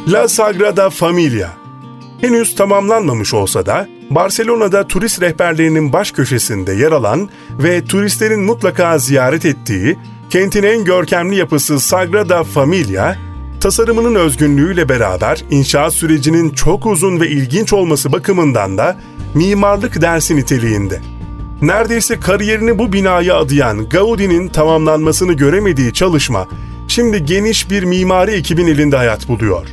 La Sagrada Familia. Henüz tamamlanmamış olsa da Barcelona'da turist rehberlerinin baş köşesinde yer alan ve turistlerin mutlaka ziyaret ettiği kentin en görkemli yapısı Sagrada Familia, tasarımının özgünlüğüyle beraber inşaat sürecinin çok uzun ve ilginç olması bakımından da mimarlık dersi niteliğinde. Neredeyse kariyerini bu binaya adayan Gaudi'nin tamamlanmasını göremediği çalışma, şimdi geniş bir mimari ekibin elinde hayat buluyor.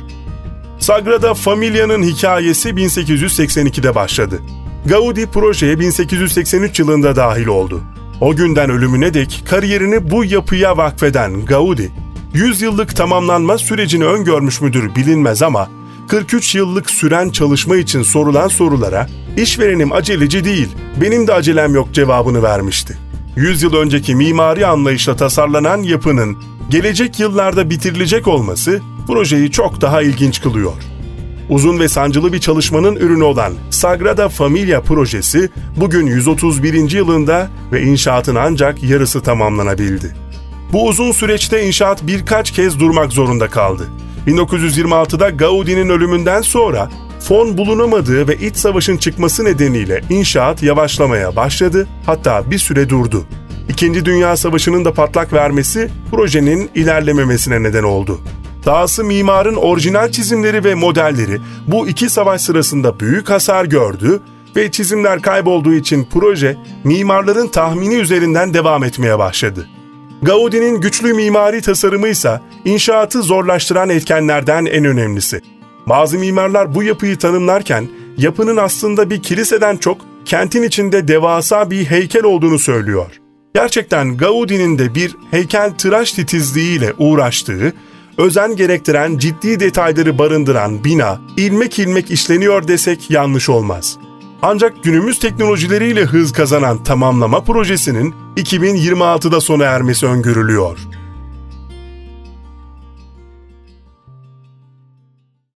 Sagrada Familia'nın hikayesi 1882'de başladı. Gaudi projeye 1883 yılında dahil oldu. O günden ölümüne dek kariyerini bu yapıya vakfeden Gaudi, 100 yıllık tamamlanma sürecini öngörmüş müdür bilinmez ama 43 yıllık süren çalışma için sorulan sorulara "İşverenim aceleci değil, benim de acelem yok" cevabını vermişti. 100 yıl önceki mimari anlayışla tasarlanan yapının gelecek yıllarda bitirilecek olması projeyi çok daha ilginç kılıyor. Uzun ve sancılı bir çalışmanın ürünü olan Sagrada Familia projesi bugün 131. yılında ve inşaatın ancak yarısı tamamlanabildi. Bu uzun süreçte inşaat birkaç kez durmak zorunda kaldı. 1926'da Gaudi'nin ölümünden sonra fon bulunamadığı ve iç savaşın çıkması nedeniyle inşaat yavaşlamaya başladı, hatta bir süre durdu. İkinci Dünya Savaşı'nın da patlak vermesi projenin ilerlememesine neden oldu. Dahası mimarın orijinal çizimleri ve modelleri bu iki savaş sırasında büyük hasar gördü ve çizimler kaybolduğu için proje mimarların tahmini üzerinden devam etmeye başladı. Gaudi'nin güçlü mimari tasarımı ise inşaatı zorlaştıran etkenlerden en önemlisi. Bazı mimarlar bu yapıyı tanımlarken yapının aslında bir kiliseden çok kentin içinde devasa bir heykel olduğunu söylüyor. Gerçekten Gaudi'nin de bir heykeltıraş titizliğiyle uğraştığı, özen gerektiren ciddi detayları barındıran bina ilmek ilmek işleniyor desek yanlış olmaz. Ancak günümüz teknolojileriyle hız kazanan tamamlama projesinin 2026'da sona ermesi öngörülüyor.